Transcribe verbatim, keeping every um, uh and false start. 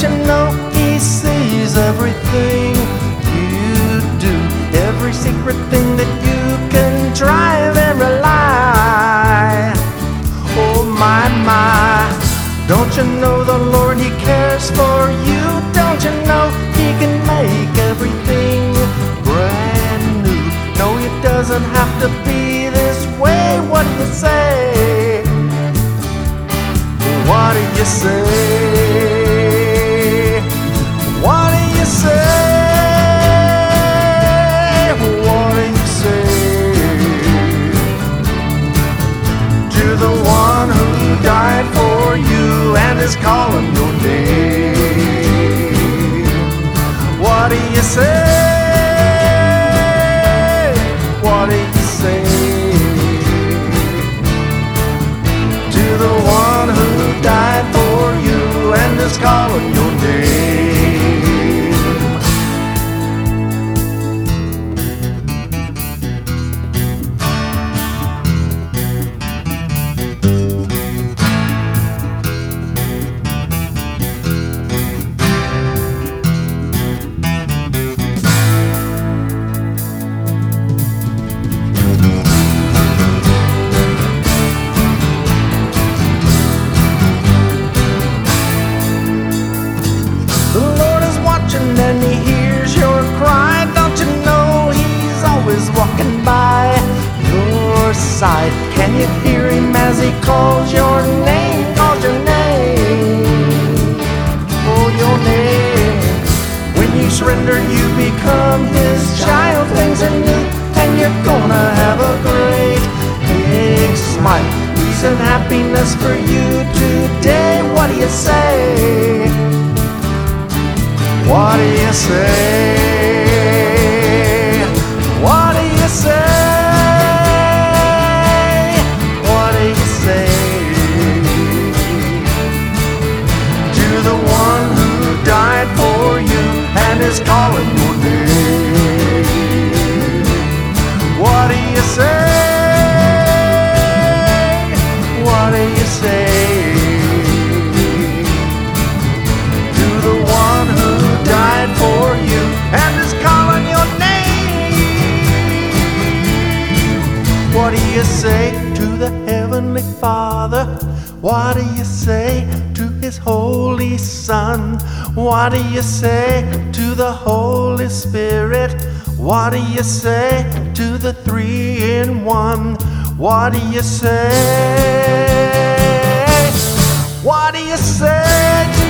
you know He sees everything you do, every secret thing that you can drive and rely. Oh my, my, don't you know the Lord, He cares for you? Don't you know He can make everything brand new? No, it doesn't have to be this way. What do you say? What do you say? What do you say? What do you say to the one who died for you and is calling your name? What do you say? What do you say to the one who died for you and is calling your name? And He hears your cry. Don't you know He's always walking by your side? Can you hear Him as He calls your name? Calls your name. Oh, your name. When you surrender, you become His child. Things are new, and you're gonna have a great big smile. Peace and happiness for you today. What do you say? What do you say? What do you say? What do you say to the one who died for you and is calling your name? What do you say? What do you say to the one who died for you and is calling your name? What do you say to the Heavenly Father? What do you say to His Holy Son? What do you say to the Holy Spirit? What do you say to the three in one? What do you say? What do you say